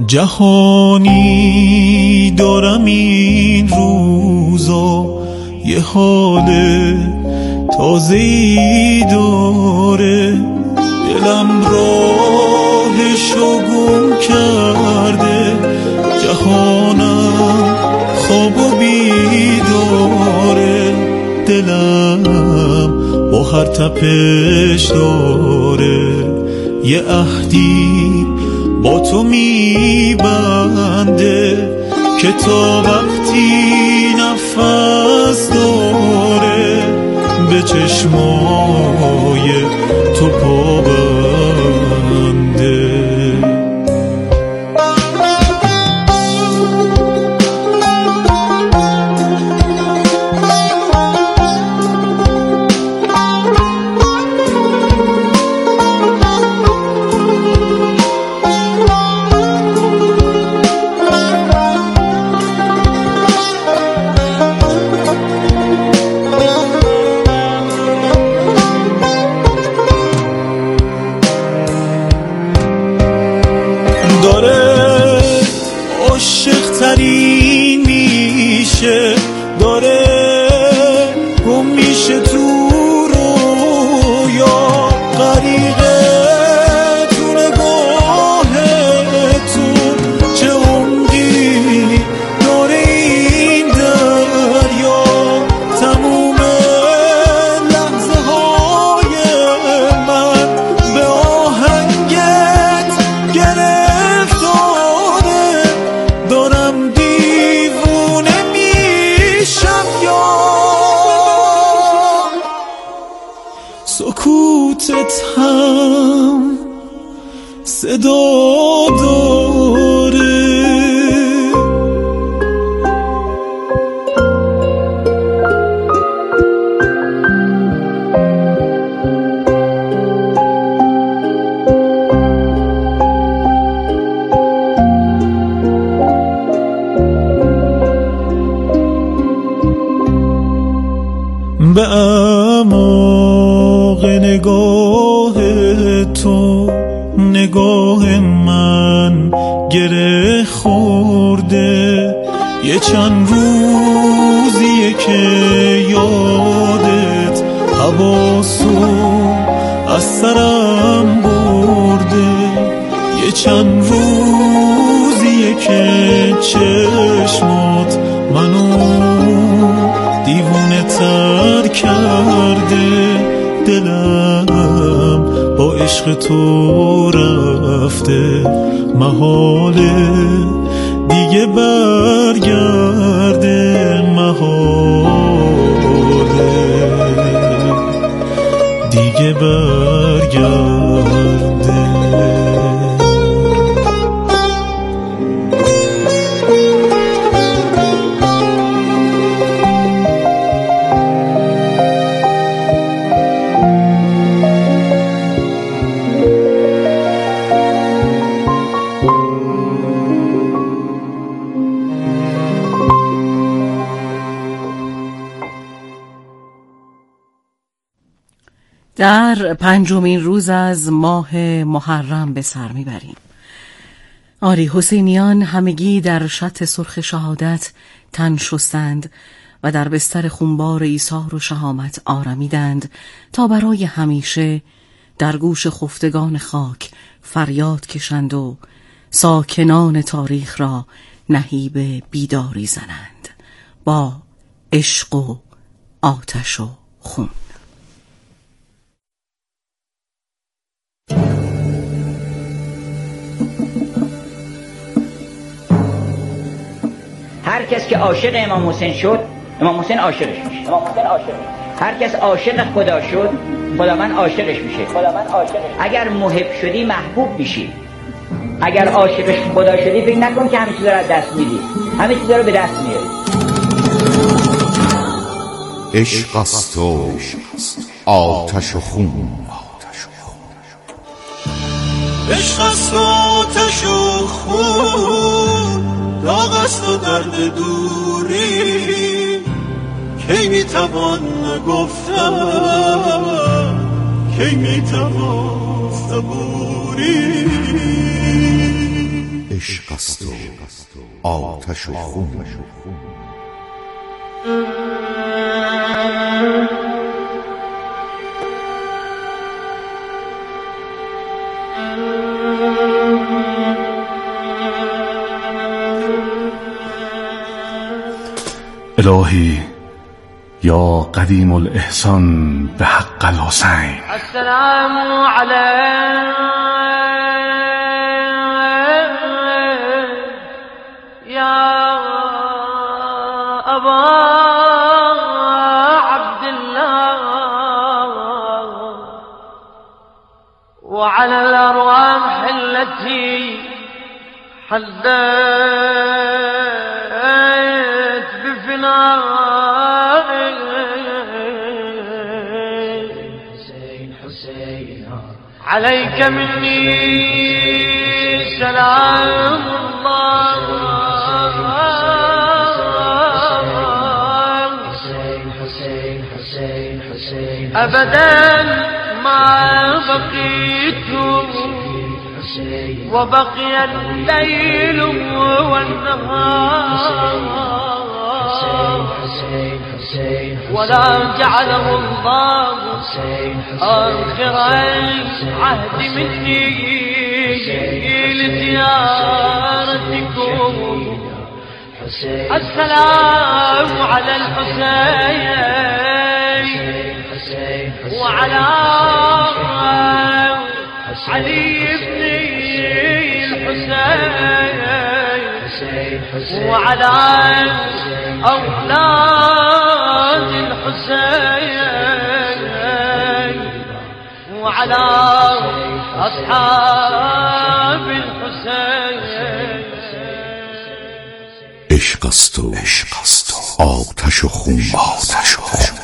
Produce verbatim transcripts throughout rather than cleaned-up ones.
جهانی دارم این روزا، یه حال تازه‌ای داره، دلم راهشو گم کرده، جهانم خواب و بیداره، دلم با هر تپش داره یه عهدی با تو میبنده که تا وقتی نفس داره به چشمای تو پابنده. سکوتت هم صدا داره، به اعماق نگاه تو نگاه من گره خورده، یه چند روزیه که یادت حواسو از سرم برده، یه چند روزیه که چشمات منو دیوونه تر کرده، دلم با عشق تو رفته، محاله دیگه برگرده، محاله دیگه برگرده. در پنجمین روز از ماه محرم به سر میبریم. آری حسینیان همگی در شط سرخ شهادت تن شستند و در بستر خونبار ایثار و شهامت آرمیدند تا برای همیشه در گوش خفتگان خاک فریاد کشند و ساکنان تاریخ را نهیب بیداری زنند با عشق و آتش و خون. هر کس که عاشق امام حسین شد، امام حسین عاشقش میشه. امام حسین عاشق. هر کس عاشق خدا شد، خداوند عاشقش میشه. خداوند عاشقش. اگر محب شدی محبوب میشی. اگر عاشق خدا شدی فکر نکن که همه چیزا رو از دست میدی. همه چیزا رو به دست میاری. عشق است و آتش و خون، عشق است و آتش و خون، داغ است و درد دوری، کی میتوان گفتم، کی میتوان صبوری. عشق است و آتش و خون. الهی یا قدیم الاحسان به حق الحسین. السلام علیک یا ابا عبدالله وعلى الارواح التي حلت عليك مني سلام الله أبدا ما بقيت وبقي الليل والنهار ولا جعله الله آخر عهد مني لزيارتكم. السلام على الحسين وعلى علي بن الحسين وعلى أولاد الحسين وعلى أصحاب الحسين. عشق است و آتش و خون. آتش و خون.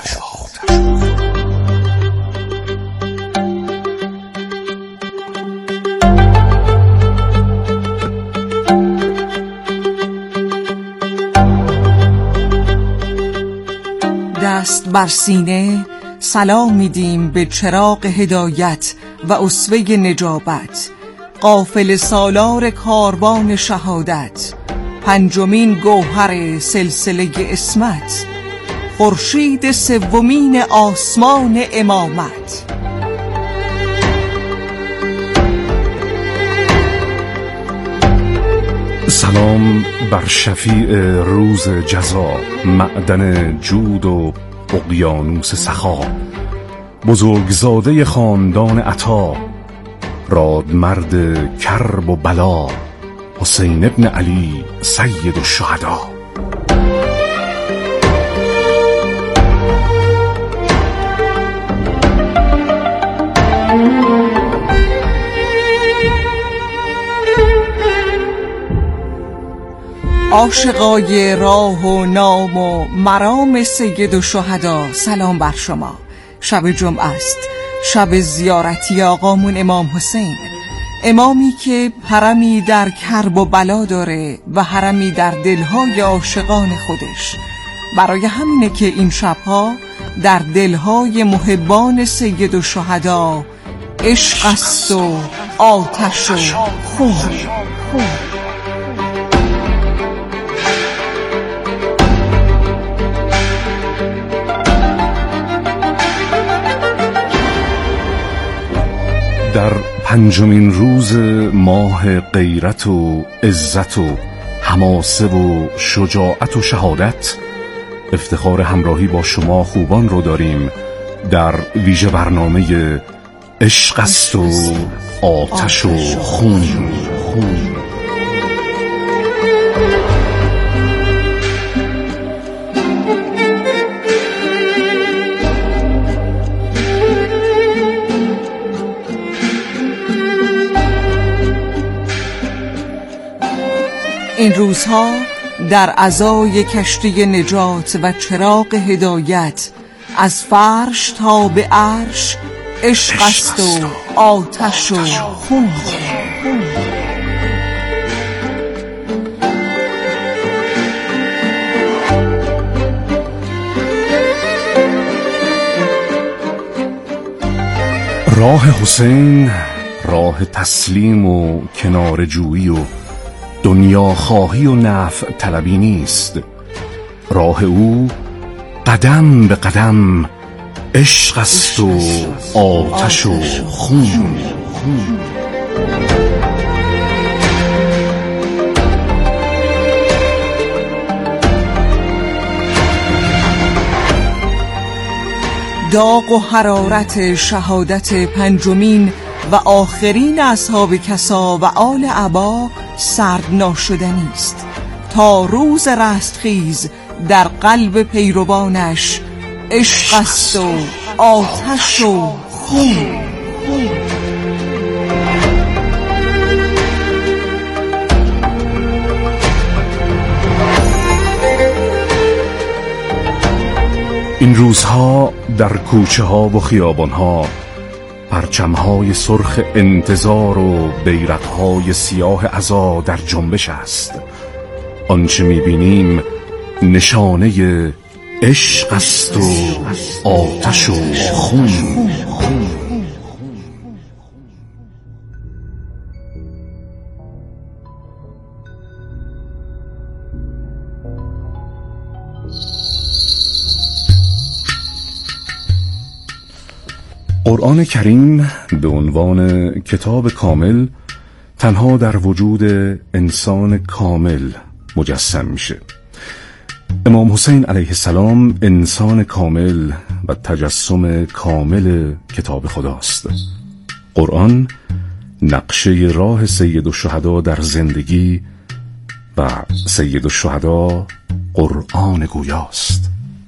دست بر سینه سلام میدیم به چراغ هدایت و اسوه نجابت، قافله سالار کاروان شهادت، پنجمین گوهر سلسله اسمت، خورشید سومین آسمان امامت. سلام بر شفیع روز جزا، معدن جود و اقیانوس سخا، بزرگزاده خاندان عطا، رادمرد کرب و بلا، حسین ابن علی سید الشهدا. عاشقای راه و نام و مرام سید و شهدا، سلام بر شما. شب جمعه است، شب زیارتی آقامون امام حسین، امامی که حرمی در کرب و بلا داره و حرمی در دلهای عاشقان خودش. برای همینه که این شبها در دلهای محبان سید و شهدا عشق است و آتش و خون. در پنجمین روز ماه غیرت و عزت و حماسه و شجاعت و شهادت، افتخار همراهی با شما خوبان رو داریم در ویژه برنامه عشق است و آتش و خون. این روزها در عزای کشتی نجات و چراغ هدایت، از فرش تا به عرش عشق است و آتش و خون. راه حسین راه تسلیم و کنار جویی و دنیا خواهی و نفع طلبی نیست. راه او قدم به قدم عشق است و آتش و خون. داغ و حرارت شهادت پنجمین و آخرین اصحاب کسا و آل عبا سرد ناشدنی است تا روز رستخیز در قلب پیروانش عشق است و آتش و خون. این روزها در کوچه ها و خیابان ها پرچم های سرخ انتظار و بیرق های سیاه عزا در جنبش است. آنچه میبینیم نشانه عشق است و آتش و خون. قرآن کریم به عنوان کتاب کامل تنها در وجود انسان کامل مجسم میشه. امام حسین علیه السلام انسان کامل و تجسم کامل کتاب خداست. قرآن نقشه راه سید الشهدا در زندگی و سید الشهدا قرآن گویاست.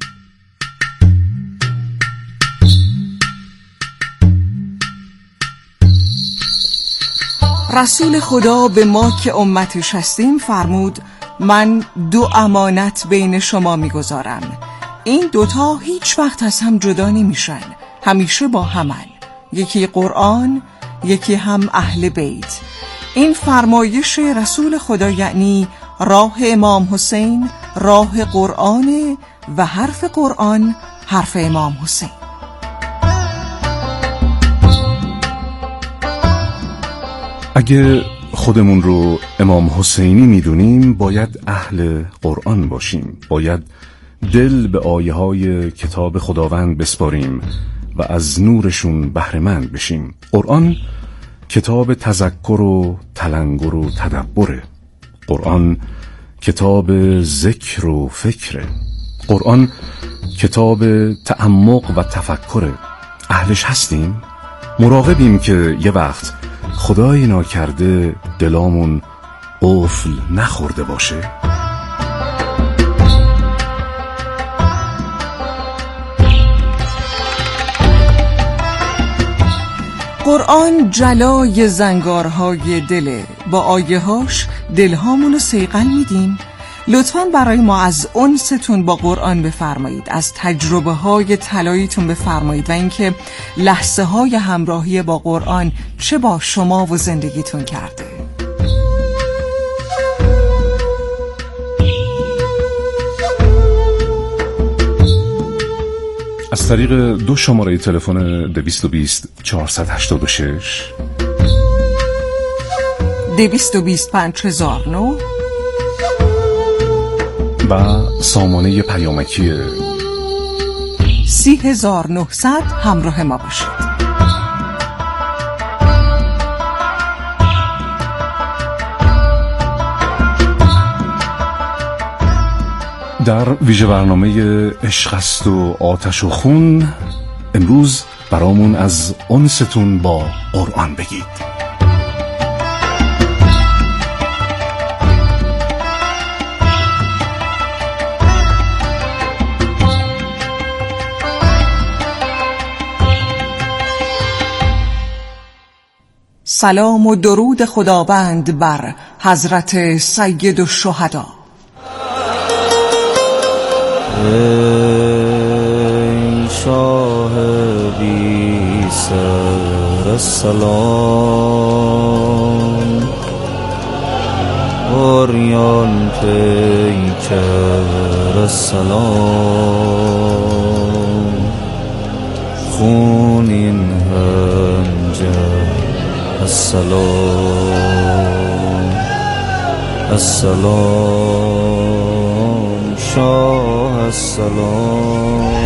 رسول خدا به ما که امتش هستیم فرمود من دو امانت بین شما میگذارم، این دوتا هیچ وقت از هم جدا نمیشن، همیشه با همن، یکی قرآن یکی هم اهل بیت. این فرمایش رسول خدا یعنی راه امام حسین راه قرآن و حرف قرآن حرف امام حسین. اگه خودمون رو امام حسینی میدونیم باید اهل قرآن باشیم، باید دل به آیه های کتاب خداوند بسپاریم و از نورشون بهره‌مند بشیم. قرآن کتاب تذکر و تلنگر و تدبره. قرآن کتاب ذکر و فکره. قرآن کتاب تعمق و تفکره. اهلش هستیم؟ مراقبیم که یه وقت خدای ناکرده دلامون قفل نخورده باشه. قرآن جلای زنگارهای دله، با آیه‌هاش دلهامونو صیقل میدیم. لطفاً برای ما از انستون با قرآن بفرمایید، از تجربه های طلاییتون بفرمایید و اینکه لحظه های همراهی با قرآن چه با شما و زندگیتون کرده. از طریق دو شماره تلفن دویست و بیست چهارصد و هشتاد و شش دویست و بیست پنج هزار و نه و سامانه پیامکی سی هزار و نهصد همراه ما باشید. در ویژه برنامه عشق است و آتش و خون امروز برامون از انستون با قرآن بگید. سلام و درود خداوند بر حضرت سید الشهدا. ای شاه بی سر سلام، اوریان پیکر سلام، خونین هنجر السلام، السلام شاه السلام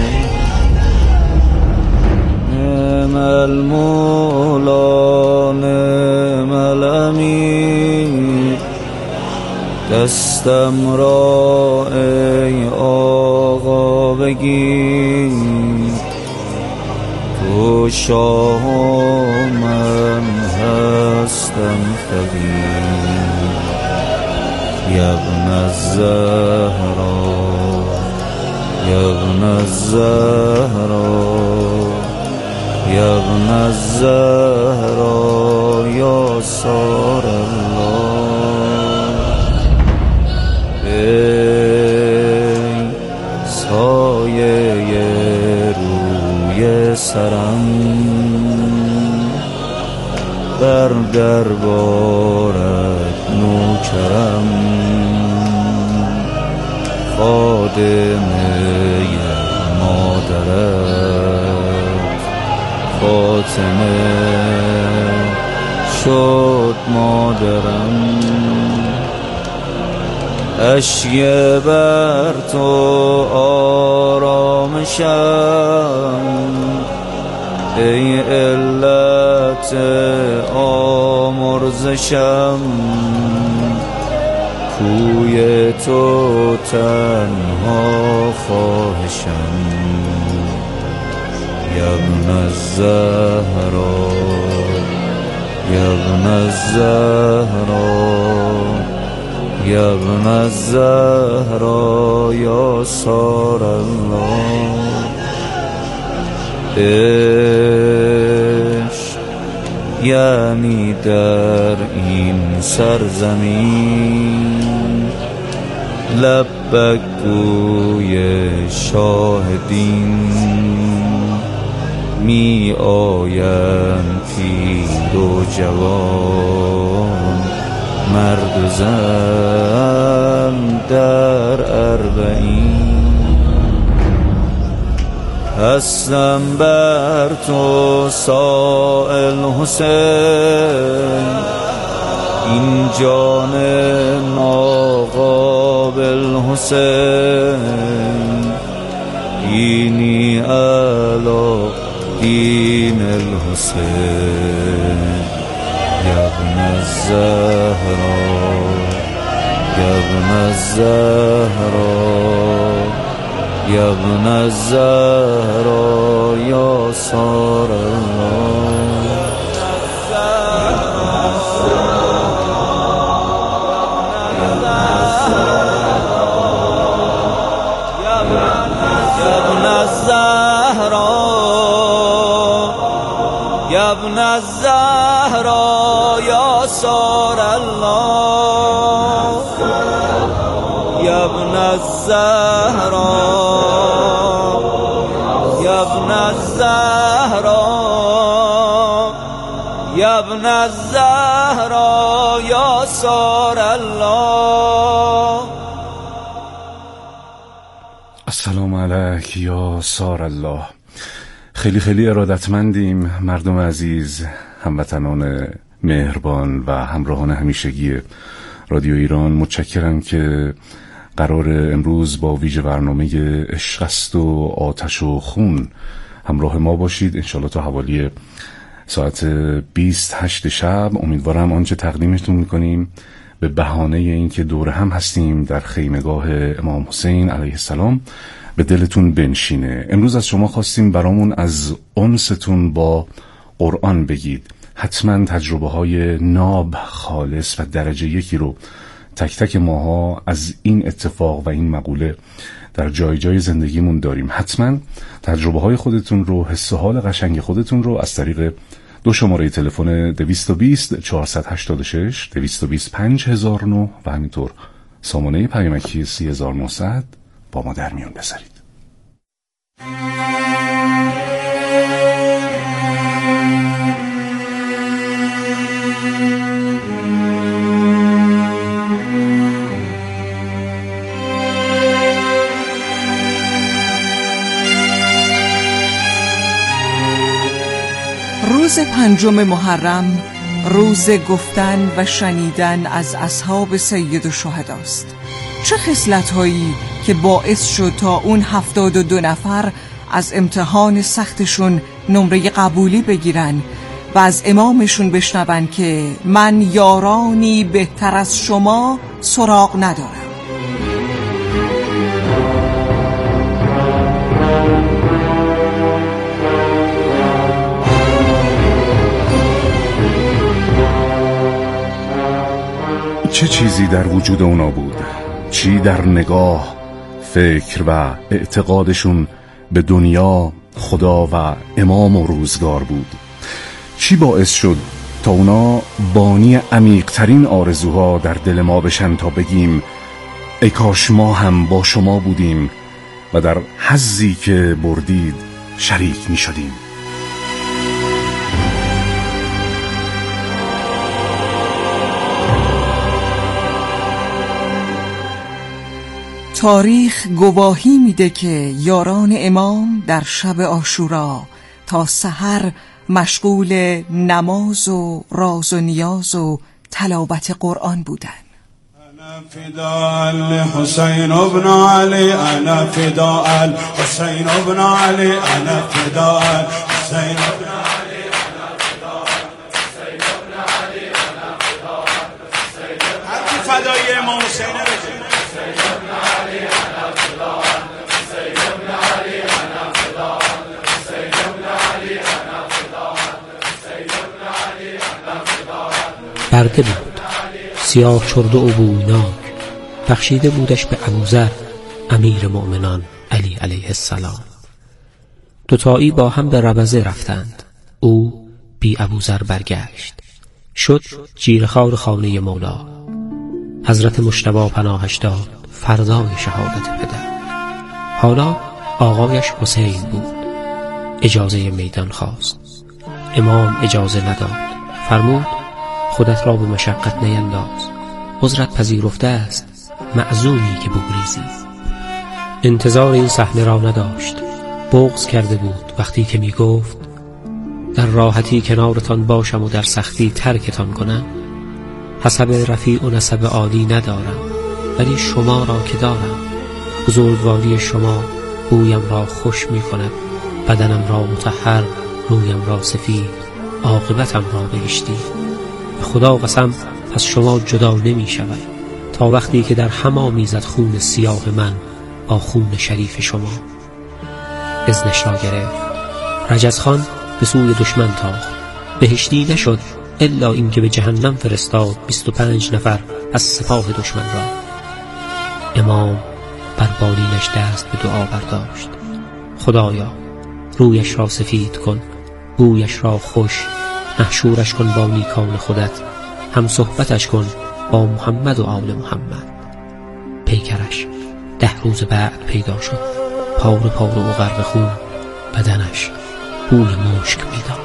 نعم المولا نعم الامیر دستم را ای آقا بگیر تو شاه و من هستم فقیر یا ابن الزهرا یا ابن الزهرا یا ابن الزهرا یا سار الله ای سایه روی سرم بر دربارت نوکرم خادمه مادرت فاطمه شد مادرم اشک بر تو آرامشم ای علت آمرزشم کوی تو تنها خواهشم یا ابن الزهرا یا ابن الزهرا یا ابن الزهرا یا سار الله عشق یعنی در این سرزمین لبک گوی شاهدین می آیند پیر و جوان مرد و زن در اربعین هستم بر تو سائل حسین این جان ناقابل حسین اینی علا دین الحسین یا ابن الزهرا یا ابن الزهرا یا ابن الزهرا یا سار الله یا ابن الزهرا یا ابن الزهرا یا سار الله یا ابن الزهرا یا ابن الزهرا یا ابن الزهرا یا سار الله السلام علیک یا سار الله. خیلی خیلی ارادتمندیم مردم عزیز، هموطنان مهربان و همراهان همیشگی رادیو ایران. متشکرم که قرار امروز با ویژه برنامه عشق است و آتش و خون همراه ما باشید انشالله تا حوالی ساعت بیست و هشت شب. امیدوارم آنچه تقدیمتون میکنیم به بهانه این که دور هم هستیم در خیمگاه امام حسین علیه السلام به دلتون بنشینه. امروز از شما خواستیم برامون از انستون با قرآن بگید. حتما تجربه های ناب، خالص و درجه یکی رو تک تک ماها از این اتفاق و این مقوله در جای جای زندگیمون داریم. حتما تجربه های خودتون رو، حس و حال قشنگ خودتون رو از طریق دو شماره تلفن دویست و بیست چهارصد و هشتاد و شش دویست و بیست پنج هزار و نه و همینطور سامانه پیامکی سی هزار و نهصد با ما در میون بذارید. روز پنجم محرم روز گفتن و شنیدن از اصحاب سید الشهداست. چه خصلت‌هایی که باعث شد تا اون هفتاد و دو نفر از امتحان سختشون نمره قبولی بگیرن و از امامشون بشنون که من یارانی بهتر از شما سراغ ندارم. چه چیزی در وجود اونا بود؟ چی در نگاه، فکر و اعتقادشون به دنیا، خدا و امام و روزگار بود؟ چی باعث شد تا اونا بانی عمیق‌ترین آرزوها در دل ما بشن تا بگیم ای کاش ما هم با شما بودیم و در حظی که بردید شریک می شدیم؟ تاریخ گواهی میده که یاران امام در شب عاشورا تا سحر مشغول نماز و راز و نیاز و تلاوت قرآن بودن. انا فداء لحسین ابن علی، انا فداء حسین ابن علی، انا فداء حسین ابن علی، انا فداء حسین ابن علی، انا فداء حسین. هر کی فدای امام حسین بشه. برده بود سیاه چرده و بویناک، بخشیده بودش به ابوذر امیر مؤمنان علی علیه السلام. دوتایی با هم به ربضه رفتند. او بی ابوذر برگشت، شد جیرخوار خانه مولا. حضرت مجتبی پناهش داد فردای شهادت پدر. حالا آقایش حسین بود. اجازه میدان خواست. امام اجازه نداد. فرمود خودت را به مشقت نینداز، عذرت پذیرفته است، معذوری که بگریزی. انتظار این صحنه را نداشت. بغض کرده بود وقتی که می گفت در راحتی کنارتان باشم و در سختی ترکتان کنم. حسب رفیع و نسب عالی ندارم، ولی شما را که دارم. بزرگواری شما بویم را خوش می کند، بدنم را مطهر، رویم را سفید، عاقبتم را بهشتی. خدا قسم از شما جدا نمی شود تا وقتی که در هم آمیزد خون سیاه من با خون شریف شما. اذنش را گرفت. رجزخان به سوی دشمن تاخت. بهشتی نشد الا این که به جهنم فرستاد بیست و پنج نفر از سپاه دشمن را. امام بر بالینش دست به دعا برداشت. خدایا رویش را سفید کن، بویش را خوش، محشورش کن با نیکان خودت، هم صحبتش کن با محمد و آل محمد. پیکرش ده روز بعد پیدا شد، پاره پاره و غرق خون، بدنش بوی مشک میداد.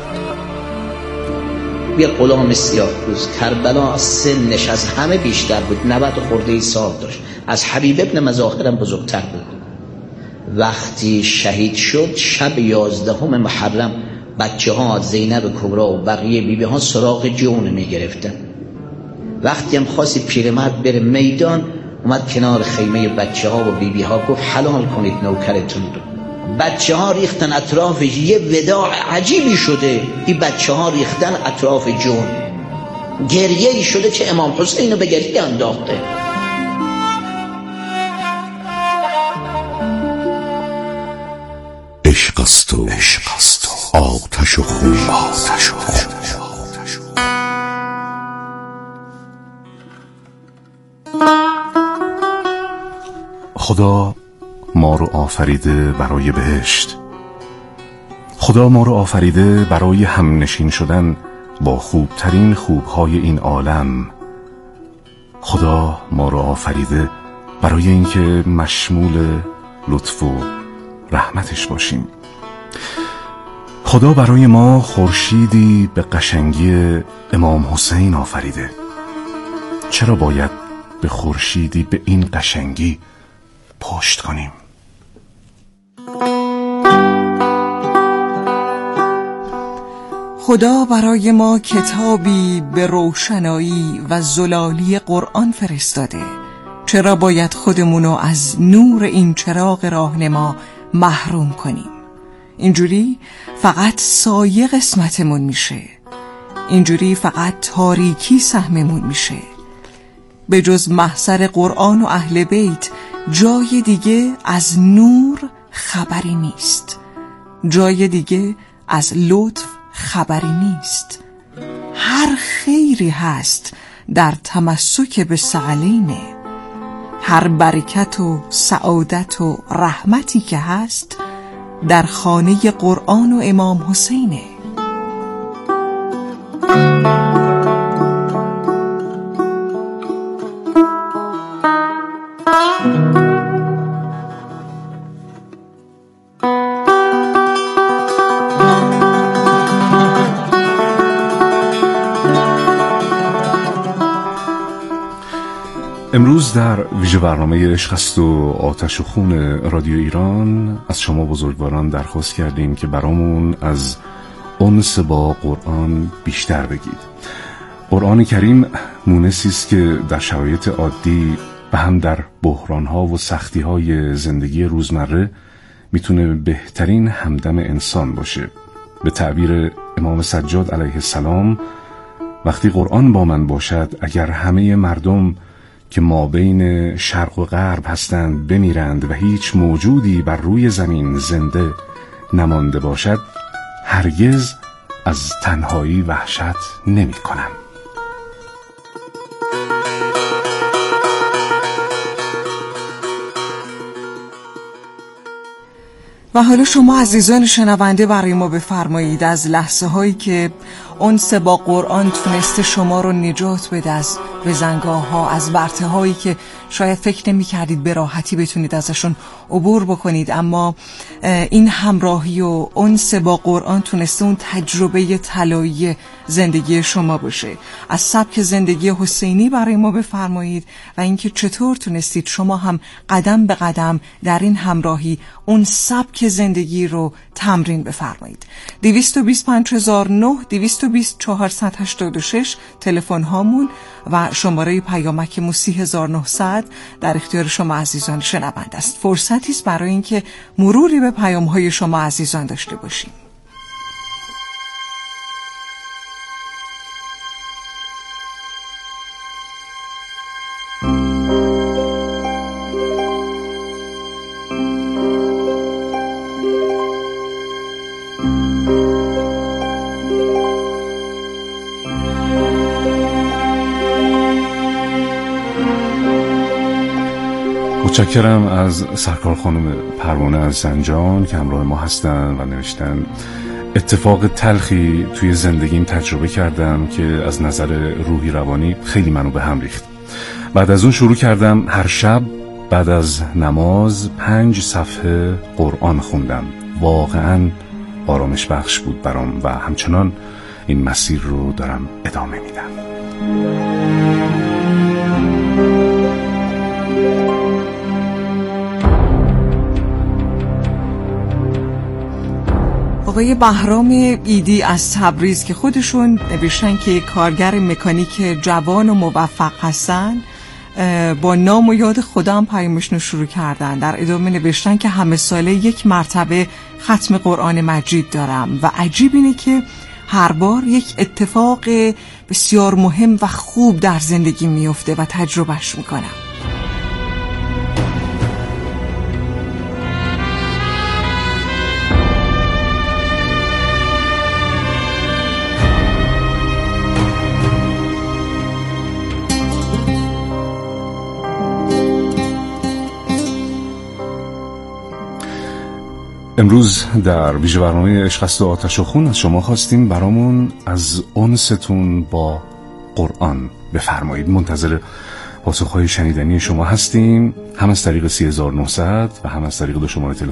یه غلام سیاه‌پوست کربلا سنش از همه بیشتر بود، نود خورده سال داشت، از حبیب ابن مظاهرم بزرگتر بود. وقتی شهید شد شب یازدهم محرم بچه ها زینب کبرا و بقیه بیبی ها سراغ جون می گرفتن. وقتی هم خواستی پیرمرد بره میدان، اومد کنار خیمه بچه ها و بیبی ها گفت حلال کنید نوکرتون رو. بچه ها ریختن اطراف، یه وداع عجیبی شده، این بچه ها ریختن اطراف جون، گریه ای شده که امام حسین رو به گریه انداخته. عشق است و عشق است و آتش و خون، آتش و خون. خدا ما رو آفریده برای بهشت. خدا ما رو آفریده برای همنشین شدن با خوبترین خوبهای این عالم. خدا ما رو آفریده برای اینکه مشمول لطف و رحمتش باشیم. خدا برای ما خورشیدی به قشنگی امام حسین آفریده. چرا باید به خورشیدی به این قشنگی پشت کنیم؟ خدا برای ما کتابی به روشنایی و زلالی قرآن فرستاده. چرا باید خودمونو از نور این چراغ راهنما محروم کنیم؟ اینجوری فقط سایه قسمتمون میشه، اینجوری فقط تاریکی سهممون میشه. به جز محضر قرآن و اهل بیت جای دیگه از نور خبری نیست، جای دیگه از لطف خبری نیست. هر خیری هست در تمسک به ثقلینه، هر برکت و سعادت و رحمتی که هست در خانه قرآن و امام حسینه. امروز در ویژه برنامه عشق است و آتش و خون رادیو ایران از شما بزرگواران درخواست کردیم که برامون از انس با قرآن بیشتر بگید. قرآن کریم مونسی است که در شرایط عادی و هم در بحران‌ها و سختی‌های زندگی روزمره میتونه بهترین همدم انسان باشه. به تعبیر امام سجاد علیه السلام، وقتی قرآن با من باشد، اگر همه مردم که ما بین شرق و غرب هستند بمیرند و هیچ موجودی بر روی زمین زنده نمانده باشد، هرگز از تنهایی وحشت نمی کنم. و حالا شما عزیزان شنونده برای ما بفرمایید از لحظه هایی که انس با قرآن تونسته شما رو نجات بده از بزنگاه ها، از ورطه هایی که شاید فکر نمی کردید به راحتی بتونید ازشون عبور بکنید، اما این همراهی و انس با قرآن تونسته اون تجربه طلایی زندگی شما باشه. از سبک زندگی حسینی برای ما بفرمایید و اینکه چطور تونستید شما هم قدم به قدم در این همراهی اون سبک زندگی رو تمرین بفرمایید. دویست و بیست پنج هزار و نه، دویست و بیست چهارصد و هشتاد و شش تلفن هامون و شماره پیامک مو سی هزار و نهصد در اختیار شما عزیزان شنونده است. فرصتی است برای اینکه مروری به پیام های شما عزیزان داشته باشیم. متشکرم از سرکار خانم پروانه از زنجان که همراه ما هستن و نوشتن اتفاق تلخی توی زندگیم تجربه کردم که از نظر روحی روانی خیلی منو به هم ریخت. بعد از اون شروع کردم هر شب بعد از نماز پنج صفحه قرآن خوندم. واقعا آرامش بخش بود برام و همچنان این مسیر رو دارم ادامه میدم. آقای بهرام ایدی از تبریز که خودشون نوشتن که کارگر مکانیک جوان و موفق هستن، با نام و یاد خدا هم پیامشون شروع کردن. در ادامه نوشتن که همه ساله یک مرتبه ختم قرآن مجید دارم و عجیب اینه که هر بار یک اتفاق بسیار مهم و خوب در زندگی میفته و تجربهش میکنم. امروز در ویژه برنامه عشق است و آتش و خون از شما خواستیم برامون از انستون با قرآن بفرمایید. منتظر پاسخهای شنیدنی شما هستیم، هم از طریق سی هزار و نهصد و هم از طریق دو شماره تلفن